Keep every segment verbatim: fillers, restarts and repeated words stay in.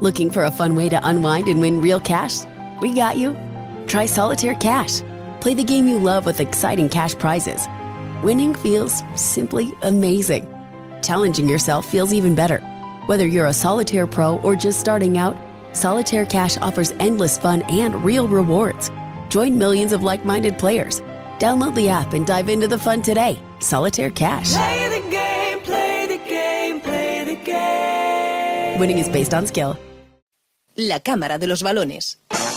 Looking for a fun way to unwind and win real cash? We got you. Try Solitaire Cash. Play the game you love with exciting cash prizes. Winning feels simply amazing. Challenging yourself feels even better. Whether you're a Solitaire pro or just starting out, Solitaire Cash offers endless fun and real rewards. Join millions of like-minded players. Download the app and dive into the fun today. Solitaire Cash. Play the game, play the game, play the game. Winning is based on skill. La cámara de los balones.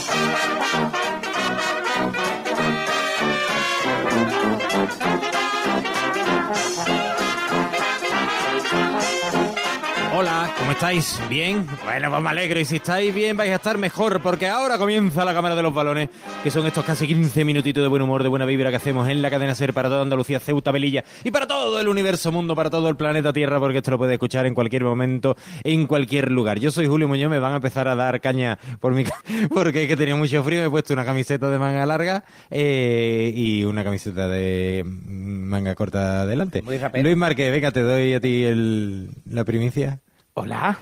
Hola, ¿cómo estáis? ¿Bien? Bueno, pues me alegro. Y si estáis bien, vais a estar mejor, porque ahora comienza la cámara de los balones, que son estos casi quince minutitos de buen humor, de buena vibra que hacemos en la cadena SER para toda Andalucía, Ceuta, Melilla y para todo el universo mundo, para todo el planeta Tierra, porque esto lo puede escuchar en cualquier momento, en cualquier lugar. Yo soy Julio Muñoz, me van a empezar a dar caña por mi porque es que tenía mucho frío, me he puesto una camiseta de manga larga eh, y una camiseta de manga corta adelante. Luis Márquez, venga, te doy a ti el, la primicia. Hola.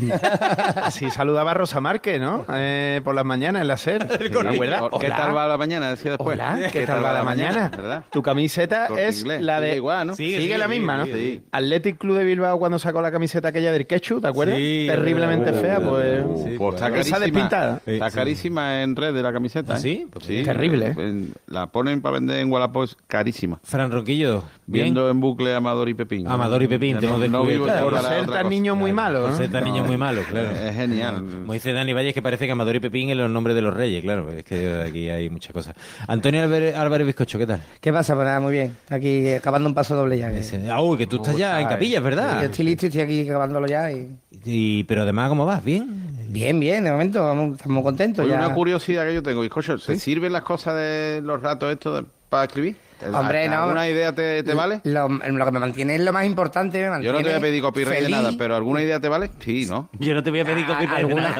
Así saludaba Rosa Márquez, ¿no? Eh, por las mañanas en la SER. ¿Te acuerdas? ¿Qué tal va la mañana? Decía después. Hola, ¿qué, ¿Qué tal va la mañana? ¿Verdad? Tu camiseta Corte es inglés. la de... Sigue igual, ¿no? Sigue, Sigue, sigue sigue, la misma, sigue, ¿no? sí. Athletic Club de Bilbao cuando sacó la camiseta aquella del Quechu, ¿te acuerdas? Sí, terriblemente uh, fea, pues... sí, Pues está esa carísima. despintada. Está Sí. carísima en red de la camiseta. ¿Ah, ¿eh? sí? Pues sí. Terrible, ¿eh? En- La ponen para vender en Wallapop, es carísima. Fran Ronquillo, bien. Viendo en bucle Amador y Pepín. Amador y Pepín, Ya te hemos no, no descubierto. vivo Claro, por por la ser otra tan cosa. niño muy malo, Por ¿no? ser tan niño muy malo, claro. Es genial. Como dice Dani Valles, que parece que Amador y Pepín es los nombres de los reyes, claro, es que aquí hay muchas cosas. Antonio Álvarez, Álvarez Bizcocho, ¿qué tal? ¿Qué pasa? Pues nada, muy bien. Aquí acabando un paso doble ya. que- Ese- Ah, uy, que tú estás ya en capillas, Yo ¿verdad? estoy listo y estoy aquí acabándolo ya. Y... Y, pero además, ¿cómo vas? ¿Bien? Bien, bien, de momento vamos- estamos contentos. Oye, ya. una curiosidad que yo tengo, bizcocho, ¿te sirven las cosas de los ratos estos de- para escribir? Hombre, no. ¿Alguna idea te, te vale? Lo, lo que me mantiene es lo más importante. Me Yo mantiene no te voy a pedir copyright de feliz. nada, pero ¿alguna idea te vale? Sí, ¿no? Yo no te voy a pedir Ah, alguna,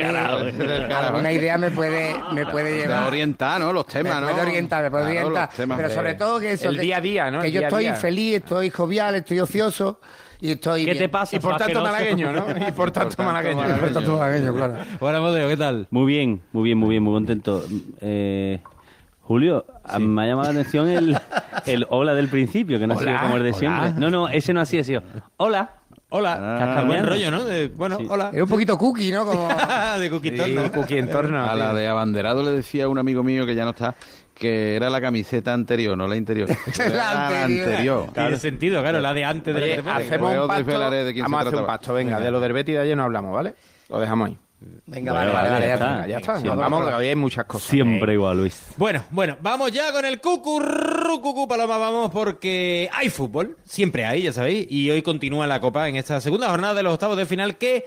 alguna, alguna idea me puede, me puede Te llevar. orientar, ¿no? Los temas, me ¿no? puede orientar, me puede Claro, orientar. los temas Pero de- sobre todo que eso. El que- día a día, ¿no? Que El yo día a estoy día. feliz, estoy jovial, estoy ocioso y estoy. ¿Qué bien. te pasa? Y por tanto asqueroso? malagueño, ¿no? Y por tanto malagueño. Y por tanto malagueño, claro. Hola, Modeo, ¿qué tal? Muy bien, muy bien, muy bien, muy contento. Eh, Julio, a- me ha llamado la atención el, el hola del principio, que no ha sido Hola, como el de hola. siempre. No, no, ese no ha sido, ha sido hola. Hola. Ah, Buen bien. rollo, ¿no? De- bueno, Sí. hola. Es un poquito cookie, ¿no? Como. de Cookie Sí, Torno. Cookie en torno. A la de abanderado le decía un amigo mío que ya no está, que era la camiseta anterior, no la interior. La anterior. Tiene sentido, claro, la de antes de la Oye, que te ponen. hacemos Luego un te pacto. desvelaré de quién se Vamos a hacer un trataba. pacto, venga. De lo del Betis de ayer no hablamos, ¿vale? Lo dejamos ahí. Venga, Bueno, vale, vale, vale, vale. ya ya está. está. Ya está. Siempre. Vamos, que hoy hay muchas cosas. Siempre igual, Luis. Bueno, bueno, vamos ya con el cucurru, cucú, paloma, vamos, porque hay fútbol, siempre hay, ya sabéis, y hoy continúa la Copa en esta segunda jornada de los octavos de final que,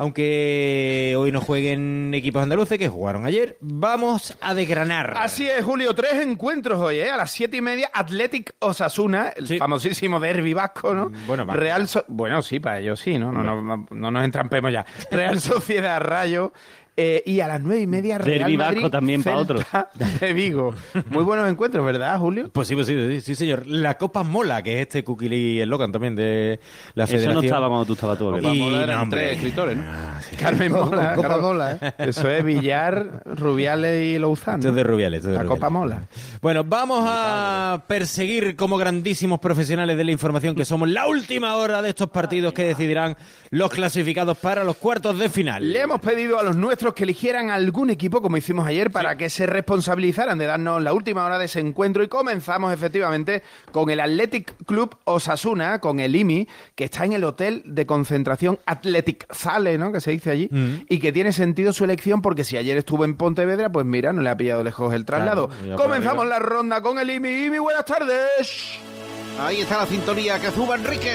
aunque hoy no jueguen equipos andaluces que jugaron ayer, vamos a desgranar. Así es, Julio. Tres encuentros hoy, ¿eh? A las siete y media, Athletic Osasuna, el Sí. famosísimo derbi vasco, ¿no? Bueno, va. Real So- bueno, sí, para ellos sí, ¿no? No, no, no, no nos entrampemos ya. Real Sociedad Rayo. Eh, y a las nueve y media, Real Derbi Madrid, vasco también para Celta de Vigo. Muy buenos encuentros, ¿verdad, Julio? Pues sí, pues sí, sí, sí, señor. La Copa Mola, que es este Kukili Eslogan también de la Eso Federación. no estaba cuando tú estabas tú. ¿verdad? Vamos a Y, hablar no, en hombre. tres escritores, ¿no? Carmen Mola. Copa claro. Mola, ¿eh? Eso es Villar, Rubiales y Louzán. Esto es de Rubiales. esto es de La Rubiales. Copa Mola. Bueno, vamos a perseguir como grandísimos profesionales de la información que somos la última hora de estos partidos que decidirán los clasificados para los cuartos de final. Le hemos pedido a los nuestros que eligieran algún equipo, como hicimos ayer, para que se responsabilizaran de darnos la última hora de ese encuentro. Y comenzamos efectivamente con el Athletic Club Osasuna, con el I M I, que está en el hotel de concentración Athletic Zale, ¿no? Que se dice allí, Mm. y que tiene sentido su elección porque si ayer estuvo en Pontevedra, pues mira, no le ha pillado lejos el traslado. Claro, ya por Comenzamos arriba. la ronda con el I M I. I M I, buenas tardes. Ahí está la sintonía que suba Enrique.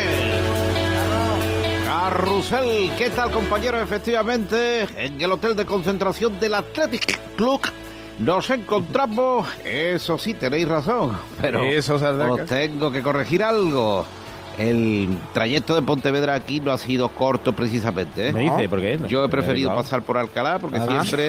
Carrusel, ¿qué tal, compañeros? Efectivamente, en el hotel de concentración del Athletic Club nos encontramos. Eso sí, tenéis razón, pero Eso, Sardaca. os tengo que corregir algo. El trayecto de Pontevedra aquí no ha sido corto precisamente, ¿eh? Me dice, ¿por qué? Yo he preferido pasar por Alcalá porque Ajá. siempre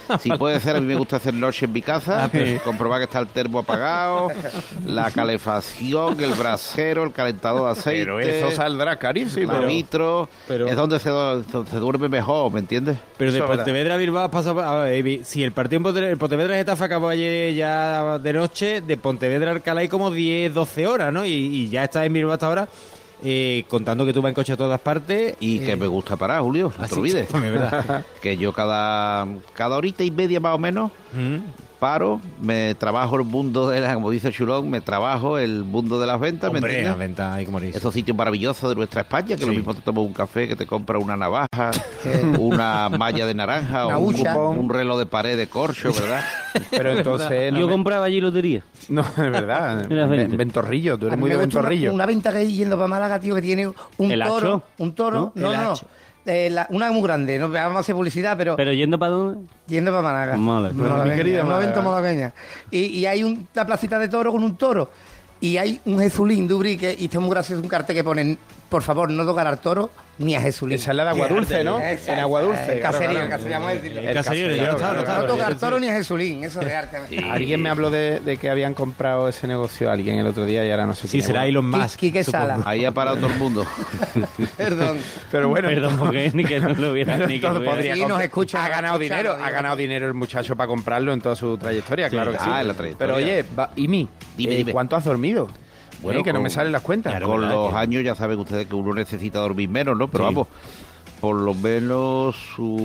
Si puede ser, a mí me gusta hacer noche en mi casa, Ah, pero- comprobar que está el termo apagado, la calefacción, el brasero, el calentador de aceite. Pero eso saldrá carísimo. la vitro, pero- es donde se, do- se duerme mejor, ¿me entiendes? Pero de Eso es verdad. Pontevedra a Bilbao pasa... A ver, Evi, si el partido en Pontevedra, el Pontevedra Getafe acabó ayer ya de noche, de Pontevedra a Alcalá hay como diez, doce horas, ¿no? Y, y ya estás en Bilbao hasta ahora, eh, contando que tú vas en coche a todas partes. Y que me gusta parar, Julio, no te así- olvides. Hombre, ¿verdad? Que yo cada, cada horita y media más o menos Mm. paro, me trabajo el mundo de la, como dice Chulón, me trabajo el mundo de las ventas, ¿me Hombre, entiendes? las ventas hay que morirse. Esos sitios maravillosos de nuestra España, que Sí. lo mismo te tomas un café, que te compra una navaja, una malla de naranja, Una o un, hucha. cupón, un reloj de pared de corcho, ¿verdad? Pero entonces... no Yo me- compraba allí lotería. No, es verdad. Mira, Ven- vente. Ventorrillo, tú A eres mí muy me de gusta una, ventorrillo. una venta que hay yendo para Málaga, tío, que tiene un ¿El toro. hacho? Un toro. ¿No? No, El no, no. hacho. Eh, la- una muy grande, no vamos a hacer publicidad, pero, Pero yendo para dónde? yendo para Málaga. Málaga. Malagueña, Mi querida un Málaga. evento malagueña. Y, y hay un- una placita de toro con un toro. Y hay un Jesulín de Ubrique, y está muy gracioso un cartel que pone, por favor, no tocar al toro ni a Jesulín. Esa es la de agua dulce, ¿no? Esa, En agua dulce. El claro, caserío, claro. el caserío, vamos a decirle. El caserío, yo no estaba, no estaba. No tocar al toro ni a Jesulín, eso es de arte. Alguien me habló de, de que habían comprado ese negocio a alguien el otro día y ahora no sé Sí, quién. será Elon Musk. Quique supongo. Sala. Ahí ha parado todo el mundo. Perdón. Pero bueno, Perdón, porque ni que no lo hubiera ni que entonces lo hubiera. podría Sí, comprar. nos escucha, Ha ganado nos escucha, dinero, nos ha ganado dinero el muchacho para comprarlo en toda su trayectoria, claro que sí. ah, en la trayectoria. Pero oye, va- y mi, Dime, eh, dime. ¿cuánto has dormido? Bueno, Eh, que no con- me salen las cuentas. Claro, Con ¿verdad? los Que- años ya saben ustedes que uno necesita dormir menos, ¿no? Pero Sí. vamos, por lo menos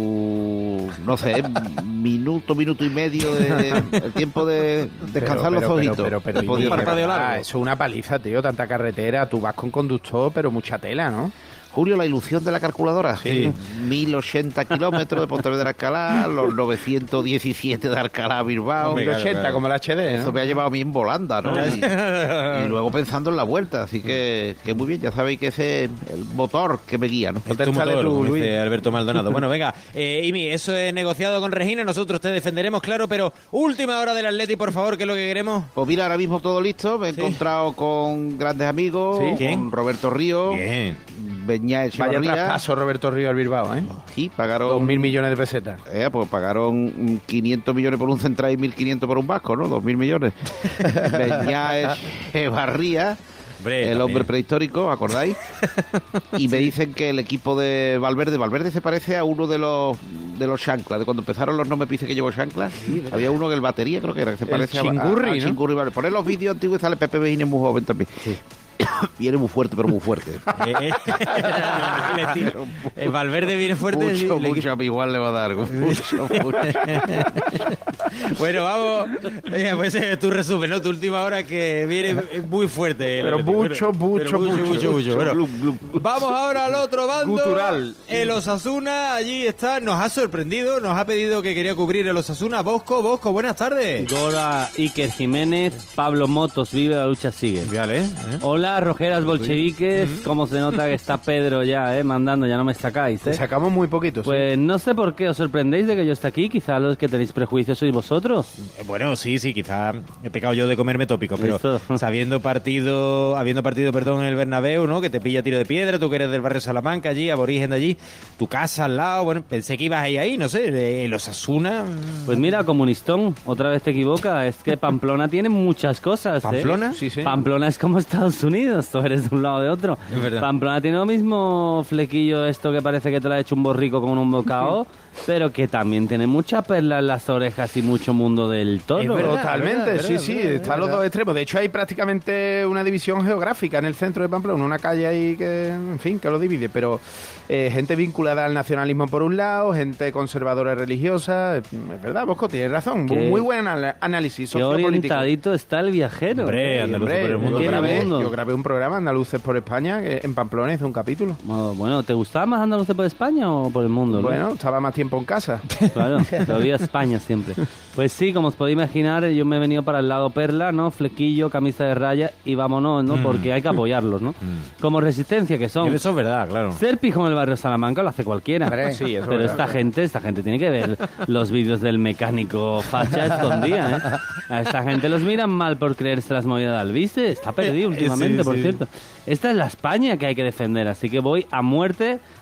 su, no sé, minuto, minuto y medio de, el tiempo de descansar Pero, los pero, ojitos. Pero, pero, He pero, podido y- parpadeo ah, largo. eso es una paliza, tío, tanta carretera. Tú vas con conductor, pero mucha tela, ¿no? Julio, la ilusión de la calculadora. Sí. mil ochenta kilómetros de Pontevedra a Alcalá, los novecientos diecisiete de Alcalá a Bilbao. Hombre, mil claro, ochenta, claro. como el H D, Eso ¿no? me ha llevado a mí en volanda, ¿no? Y, y luego pensando en la vuelta, así que, que muy bien, ya sabéis que ese es el motor que me guía, ¿no? El te tu sale motor, tú, como Luis. dice Alberto Maldonado. Bueno, venga, eh, Imi, eso es negociado con Regina, nosotros te defenderemos, claro, pero última hora del Atleti, por favor, que es lo que queremos. Pues mira, ahora mismo todo listo, me he Sí. encontrado con grandes amigos, Sí. con ¿Quién? Roberto Río, Bien. Beñá Vaya Echevarría. traspaso Roberto Río al Bilbao, ¿eh? Sí, pagaron... Dos mil millones de pesetas. Eh, pues pagaron mm, quinientos millones por un central y mil quinientos por un vasco, ¿no? dos mil millones. Beñá Echevarría, Hombre, el también. hombre prehistórico, ¿acordáis? Y me dicen que el equipo de Valverde, Valverde se parece a uno de los de los chanclas, de cuando empezaron los no me pise que llevo chanclas. Había uno que el batería, creo que era, que se El parece a- a, Chingurri, a ¿no? Chingurri, vale. Poner los vídeos antiguos y sale Pepe Bejín muy joven también. Viene muy fuerte, pero muy fuerte. Eh, eh, le tira- el Valverde viene fuerte. mucho, sí, le- mucho, a mí igual le va a dar. Mucho, mucho. Bueno, vamos. Venga, pues ese es tu resumen, ¿no? Tu última hora que viene muy fuerte. el Pero Atleti. mucho, Pero mucho, mucho, mucho. mucho, mucho. Bueno, Glum, glum. vamos ahora al otro bando. Gutural. El Osasuna, allí está. Nos ha sorprendido, nos ha pedido que quería cubrir el Osasuna. Bosco, Bosco, buenas tardes. Gora, Iker Jiménez, Pablo Motos, vive, la lucha sigue. Vale, ¿eh? Hola, rojeras bolcheviques, cómo se nota que está Pedro ya, eh, mandando, ya no me sacáis, Te eh. sacamos muy poquitos. ¿sí? Pues no sé por qué os sorprendéis de que yo esté aquí, quizá los que tenéis prejuicios sois vosotros. Eh, Bueno, sí, sí, quizá he pecado yo de comerme tópicos, pero Listo. sabiendo partido, habiendo partido, perdón, en el Bernabéu, ¿no? Que te pilla tiro de piedra, tú que eres del barrio Salamanca allí, aborigen de allí, tu casa al lado, bueno, pensé que ibas ahí, ahí, no sé, de el Osasuna. Pues mira, comunistón, otra vez te equivocas, es que Pamplona tiene muchas cosas, ¿eh? ¿Pamplona? Sí, sí. Pamplona es como Estados Unidos, tú eres de un lado de otro. Es verdad. Pamplona tiene lo mismo flequillo esto que parece que te lo ha hecho un borrico con un bocado, pero que también tiene mucha perla en las orejas y mucho mundo del toro. Es verdad. Totalmente, verdad, sí, verdad, sí, verdad, están los verdad. dos extremos. De hecho, hay prácticamente una división geográfica en el centro de Pamplona, una calle ahí que, en fin, que lo divide, pero eh, gente vinculada al nacionalismo por un lado, gente conservadora y religiosa. Es verdad, Bosco, tienes razón. Qué- Muy buen anal- análisis Qué sociopolítico. orientadito está el viajero. Hombre, Sí, Andaluces hombre, por el mundo. yo, Tiene grabé, mundo. yo grabé un programa, Andaluces por España, que en Pamplona hice un capítulo. Oh, Bueno, ¿te gustaba más Andalucía por España o por el mundo? Luis? Bueno, estaba más tiempo en casa. Claro, todavía España siempre. Pues sí, como os podéis imaginar, yo me he venido para el lado perla, ¿no? Flequillo, camisa de raya y vámonos, ¿no? Mm. Porque hay que apoyarlos, ¿no? Mm. Como resistencia que son. Eso es verdad, claro. Ser pijo en el barrio Salamanca lo hace cualquiera. Hombre, sí, eso es Pero verdad. esta gente, esta gente tiene que ver los vídeos del mecánico facha escondida, ¿eh? A esta gente los miran mal por creerse las movidas, ¿viste? Está perdido Eh, últimamente, sí, por sí. cierto. Esta es la España que hay que defender, así que voy a muerte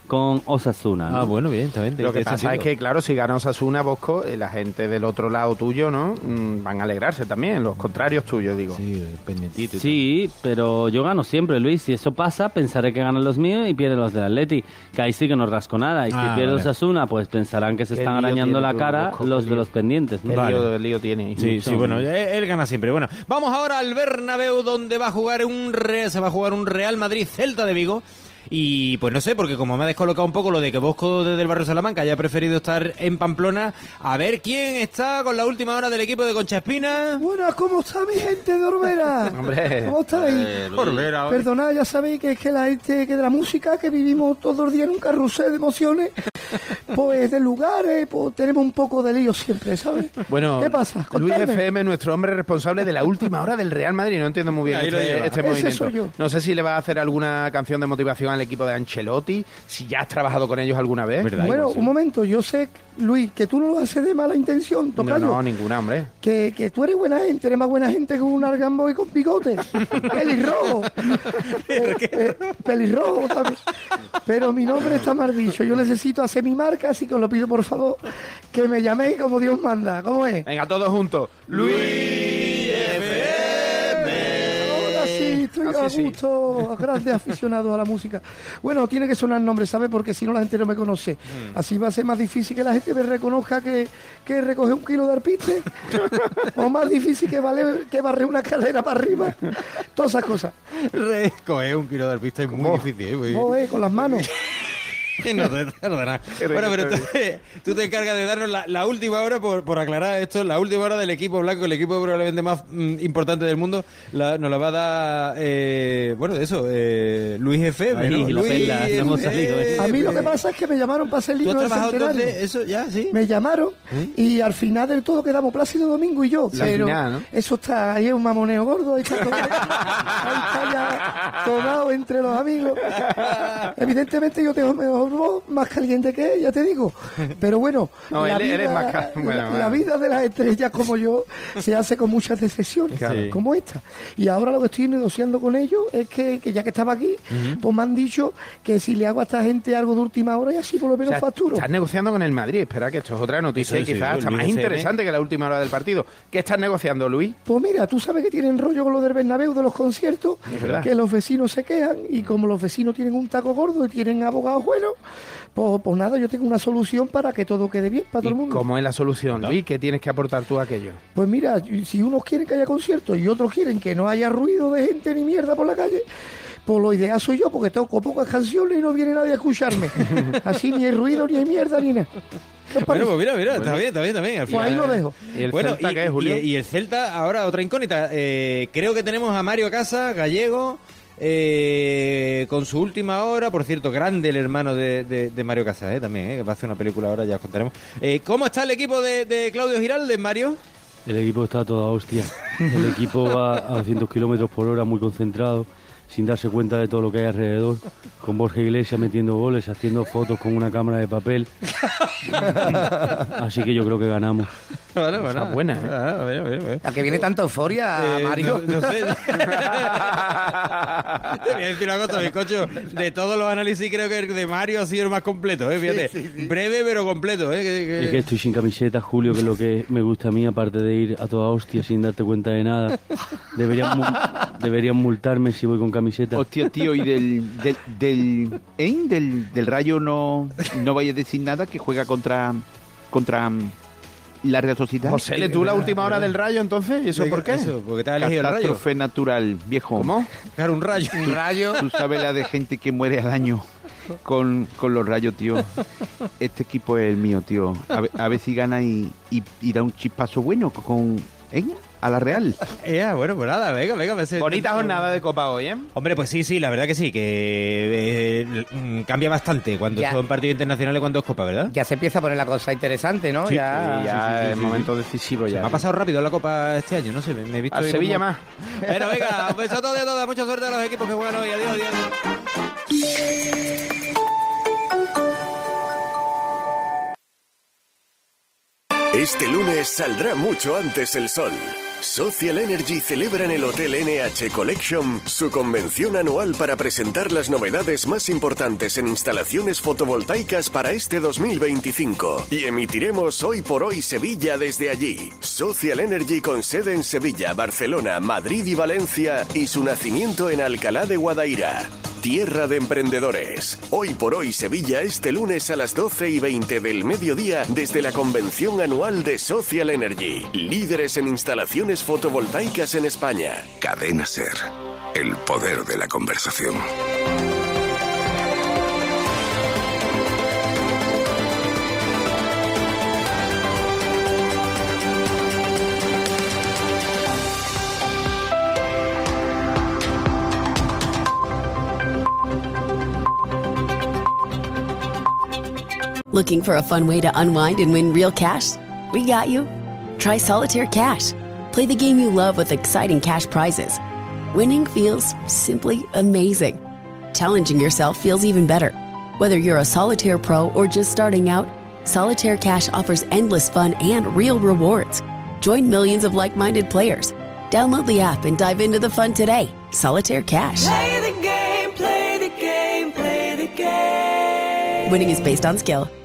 con Osasuna. ¿no? Ah, bueno, bien, está bien. Lo que tiene pasa sentido. es que, claro, si gana Osasuna, Bosco, eh, la gente del otro lado tuyo, ¿no? Mm, van a alegrarse también, los contrarios tuyos, digo. Sí, pendientito y Sí, pero yo gano siempre, Luis. Si eso pasa, pensaré que ganan los míos y pierden los del Atleti. Que ahí sí que no rasco nada. Y si Ah, pierde vale. Osasuna, pues pensarán que se Qué están lío arañando tiene la tú, cara Bosco, los qué de lío. los pendientes. ¿no? El Vale. lío, el lío tiene. Sí, sí, bueno, él, él gana siempre. Bueno, vamos ahora al Bernabéu, donde va a jugar un Re- se va a jugar un Real Madrid Celta de Vigo. Y pues no sé, porque como me ha descolocado un poco lo de que Bosco desde el barrio Salamanca haya preferido estar en Pamplona, a ver quién está con la última hora del equipo de Concha Espina. Buenas, ¿cómo está mi gente de Orbera? Hombre. ¿Cómo estáis? Orbera, Perdonad, ya sabéis que es que la gente que de la música, que vivimos todos los días en un carrusel de emociones, pues de lugares, pues tenemos un poco de lío siempre, ¿sabes? Bueno, ¿Qué pasa? Luis Contadme. F M, nuestro hombre responsable de la última hora del Real Madrid. No entiendo muy bien Ahí lo este, lleva. este Ese movimiento. soy yo. No sé si le va a hacer alguna canción de motivación al equipo de Ancelotti, si ya has trabajado con ellos alguna vez. ¿Verdad? Bueno, Igual sí. un momento, yo sé, Luis, que tú no lo haces de mala intención, No, tocayo. no, ninguna, hombre. Que, que tú eres buena gente, eres más buena gente que un argambo y con bigote. Pelirrojo. Eh, eh, pelirrojo también. Pero mi nombre está mal dicho. Yo necesito hacer mi marca, así que os lo pido por favor que me llaméis como Dios manda. ¿Cómo es? Venga, todos juntos. Luis Ahora sí, estoy a Así sí. gusto, grandes aficionados a la música. Bueno, tiene que sonar nombre, ¿sabes? Porque si no la gente no me conoce. Mm. Así va a ser más difícil que la gente me reconozca que, que recoge un kilo de arpiste. O más difícil que, vale, que barre una escalera para arriba. Todas esas cosas. Recoger un kilo de arpista es muy difícil. ¿eh? Muy- Joder, con las manos. No te tarda nada. Bueno, pero tú, tú te encargas de darnos la, la última hora, por, por aclarar esto, la última hora del equipo blanco, el equipo probablemente más mm, importante del mundo, la- nos la va a dar, eh, bueno, de eso, eh, Luis F M, Ahí, ¿no? la Luis perla, no hemos salido, ¿eh? A mí lo que pasa es que me llamaron para hacer el ¿Tú has libro del trabajado centenario. entonces eso ya, sí? Me llamaron ¿Sí? y al final del todo quedamos Plácido Domingo y yo. La pero final, ¿no? eso está ahí, es un mamoneo gordo. Ahí está, todo, ahí está ya tomado entre los amigos. Evidentemente yo tengo mejor voz, más caliente que él, ya te digo. Pero bueno, No, la, él- él vida, es más ca- bueno, la- bueno. la vida de las estrellas como yo se hace con muchas decepciones, Claro. como esta. Y ahora lo que estoy negociando con ellos es que, que ya que estaba aquí, pues me han dicho que si le hago a esta gente algo de última hora y así por lo O menos sea, facturo. estás negociando con el Madrid. Espera, que esto es otra noticia, Eso sí, quizás sí, hasta Luis más F M. interesante que la última hora del partido. ¿Qué estás negociando, Luis? Pues mira, tú sabes que tienen rollo con lo del Bernabéu, de los conciertos, Es verdad. que los vecinos se quejan y como los vecinos tienen un taco gordo y tienen abogados buenos, pues, pues nada, yo tengo una solución para que todo quede bien para todo el ¿Y mundo. cómo es la solución, Luis? ¿Qué tienes que aportar tú a aquello? Pues mira, si unos quieren que haya conciertos y otros quieren que no haya ruido de gente ni mierda por la calle, pues lo ideal soy yo, porque toco pocas canciones y no viene nadie a escucharme. Así ni hay ruido, ni hay mierda, ni nada. ¿Qué os Bueno, parece? pues mira, mira, está bien, está bien, está bien. Al Pues ahí final- lo dejo. ¿Y el bueno, Celta y, qué es, Julio? y- y el Celta, ahora otra incógnita. Eh, creo que tenemos a Mario Casas, gallego, eh, con su última hora. Por cierto, grande el hermano de, de- de Mario Casas, eh, también, eh, que va a hacer una película ahora, ya os contaremos. Eh, ¿Cómo está el equipo de, de Claudio Giraldes, Mario? El equipo está a toda hostia. El equipo va a doscientos kilómetros por hora, muy concentrado, sin darse cuenta de todo lo que hay alrededor. Con Borja Iglesias metiendo goles, haciendo fotos con una cámara de papel. Así que yo creo que ganamos. Bueno, bueno. Esa buena, ¿eh? Ah, bueno, bueno, bueno. ¿A qué viene tanta euforia, Eh, Mario? No, no sé. Te voy a decir una cosa, bizcocho. De todos los análisis, creo que el de Mario ha sido el más completo, ¿eh? Fíjate. Breve, pero completo, ¿eh? Que- que- Es que estoy sin camiseta, Julio, que es lo que me gusta a mí, aparte de ir a toda hostia sin darte cuenta de nada. Deberían, mul- deberían multarme si voy con camiseta. Hostia, tío, y del del del, ¿eh? del, del Rayo no, no vaya a decir nada, que juega contra contra mm, la Real Sociedad. José, ¿le tú la última hora del Rayo entonces? ¿Y eso Venga, por qué? Eso, porque te has elegido el rayo. Catástrofe natural, viejo. ¿Cómo? Claro, un rayo. Un rayo. Tú sabes la de gente que muere al año con, con los Rayos, tío. Este equipo es el mío, tío. A ver, a ver si gana y, y, y da un chispazo bueno con ¿eh? a la Real. Eh, bueno, pues nada, venga, venga. me hace- Bonita jornada de Copa hoy, ¿eh? Hombre, pues sí, sí, la verdad que sí, que eh, mm, cambia bastante cuando Ya. son partidos internacionales, cuando es Copa, ¿verdad? Ya se empieza a poner la cosa interesante, ¿no? Sí, ya. Y ya es momento decisivo ya. Me ha pasado rápido la Copa este año, no sé, me, me he visto... Al ahí Sevilla como- más. Bueno, venga, un beso a todos y a todas, mucha suerte a los equipos que juegan hoy, adiós, adiós. Este lunes saldrá mucho antes el sol. Social Energy celebra en el Hotel N H Collection su convención anual para presentar las novedades más importantes en instalaciones fotovoltaicas para este dos mil veinticinco. Y emitiremos Hoy por Hoy Sevilla desde allí. Social Energy con sede en Sevilla, Barcelona, Madrid y Valencia y su nacimiento en Alcalá de Guadaira. Tierra de emprendedores. Hoy por Hoy Sevilla este lunes a las doce y veinte del mediodía desde la convención anual de Social Energy. Líderes en instalaciones fotovoltaicas en España. Cadena Ser. El poder de la conversación. Looking for a fun way to unwind and win real cash? We got you. Try Solitaire Cash. Play the game you love with exciting cash prizes. Winning feels simply amazing. Challenging yourself feels even better. Whether you're a solitaire pro or just starting out, Solitaire Cash offers endless fun and real rewards. Join millions of like-minded players. Download the app and dive into the fun today. Solitaire Cash. Play the game, play the game, play the game. Winning is based on skill.